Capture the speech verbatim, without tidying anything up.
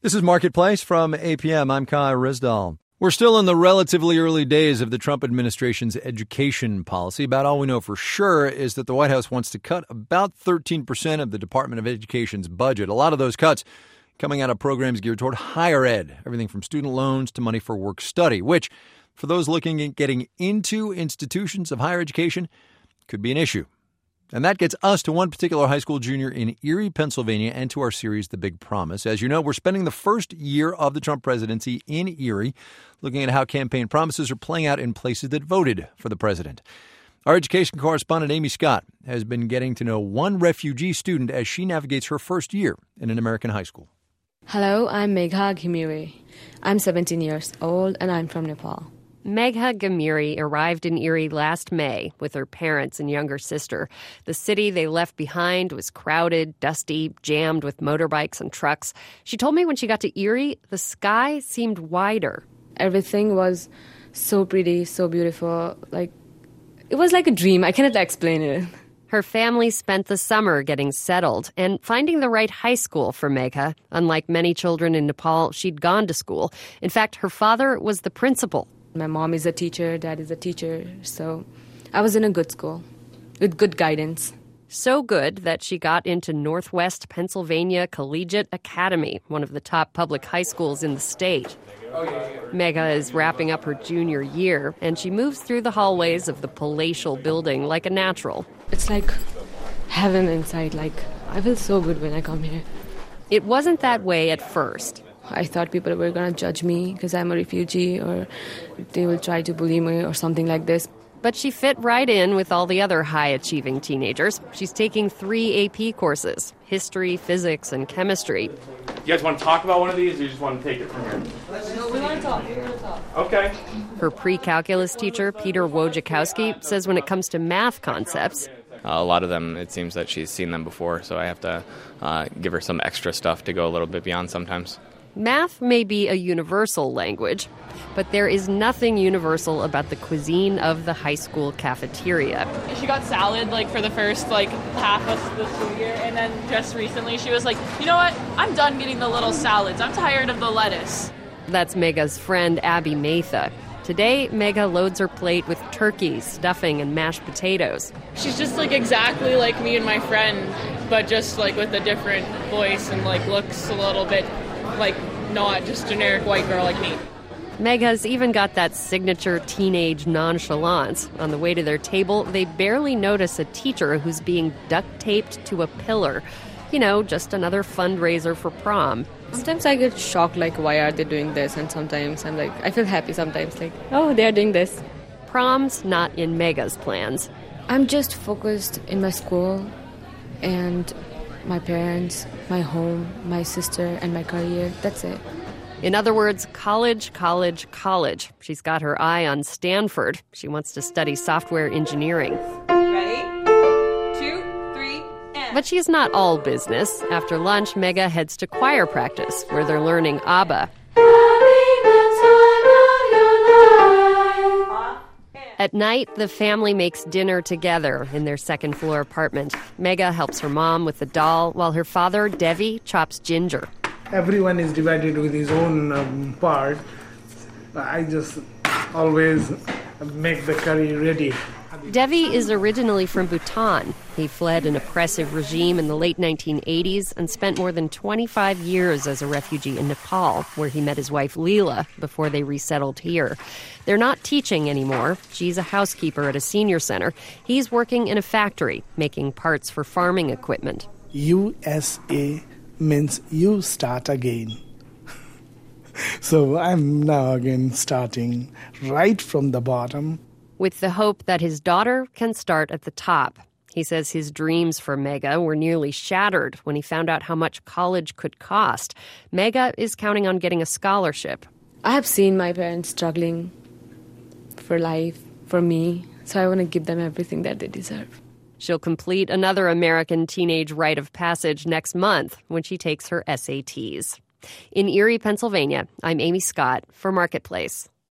This is Marketplace from A P M. I'm Kai Rizdal. We're still in the relatively early days of the Trump administration's education policy. About all we know for sure is that the White House wants to cut about thirteen percent of the Department of Education's budget. A lot of those cuts coming out of programs geared toward higher ed, everything from student loans to money for work study, which, for those looking at getting into institutions of higher education, could be an issue. And that gets us to one particular high school junior in Erie, Pennsylvania, and to our series, The Big Promise. As you know, we're spending the first year of the Trump presidency in Erie, looking at how campaign promises are playing out in places that voted for the president. Our education correspondent, Amy Scott, has been getting to know one refugee student as she navigates her first year in an American high school. Hello, I'm Megha Ghimire. I'm seventeen years old, and I'm from Nepal. Megha Ghimire arrived in Erie last May with her parents and younger sister. The city they left behind was crowded, dusty, jammed with motorbikes and trucks. She told me when she got to Erie, the sky seemed wider. Everything was so pretty, so beautiful. Like, it was like a dream. I cannot explain it. Her family spent the summer getting settled and finding the right high school for Megha. Unlike many children in Nepal, she'd gone to school. In fact, her father was the principal. My mom is a teacher, dad is a teacher, so I was in a good school with good guidance. So good that she got into Northwest Pennsylvania Collegiate Academy, one of the top public high schools in the state. Megha is wrapping up her junior year, and she moves through the hallways of the palatial building like a natural. It's like heaven inside. Like, I feel so good when I come here. It wasn't that way at first. I thought people were going to judge me because I'm a refugee, or they will try to bully me or something like this. But she fit right in with all the other high-achieving teenagers. She's taking three A P courses: history, physics, and chemistry. You guys want to talk about one of these, or you just want to take it from here? No, we want to talk. We want to talk. Okay. Her pre-calculus teacher, Peter Wojciechowski, says when it comes to math concepts, Uh, a lot of them, it seems that she's seen them before, so I have to uh, give her some extra stuff to go a little bit beyond sometimes. math may be a universal language, but there is nothing universal about the cuisine of the high school cafeteria. She got salad like for the first like half of the school year, and then just recently she was like, you know what, I'm done getting the little salads. I'm tired of the lettuce. That's Megha's friend Abby Matha. Today, Megha loads her plate with turkey, stuffing, and mashed potatoes. She's just like exactly like me and my friend, but just like with a different voice and like looks a little bit like not just generic white girl like me. Megha's even got that signature teenage nonchalance. On the way to their table, they barely notice a teacher who's being duct-taped to a pillar. You know, just another fundraiser for prom. Sometimes I get shocked, like, why are they doing this? And sometimes I'm like, I feel happy sometimes, like, oh, they're doing this. Prom's not in Megha's plans. I'm just focused in my school and my parents, my home, my sister, and my career. That's it. In other words, college, college, college. She's got her eye on Stanford. She wants to study software engineering. Ready? Two, three, and... But she's not all business. After lunch, Megha heads to choir practice, where they're learning ABBA. At night, the family makes dinner together in their second-floor apartment. Megha helps her mom with the doll, while her father, Devi, chops ginger. Everyone is divided with his own um, part. I just always make the curry ready. Devi is originally from Bhutan. He fled an oppressive regime in the late nineteen eighties and spent more than twenty-five years as a refugee in Nepal, where he met his wife Leela before they resettled here. They're not teaching anymore. She's a housekeeper at a senior center. He's working in a factory, making parts for farming equipment. U S A means you start again. So I'm now again starting right from the bottom. With the hope that his daughter can start at the top. He says his dreams for Megha were nearly shattered when he found out how much college could cost. Megha is counting on getting a scholarship. I have seen my parents struggling for life, for me, so I want to give them everything that they deserve. She'll complete another American teenage rite of passage next month when she takes her S A Ts. In Erie, Pennsylvania, I'm Amy Scott for Marketplace.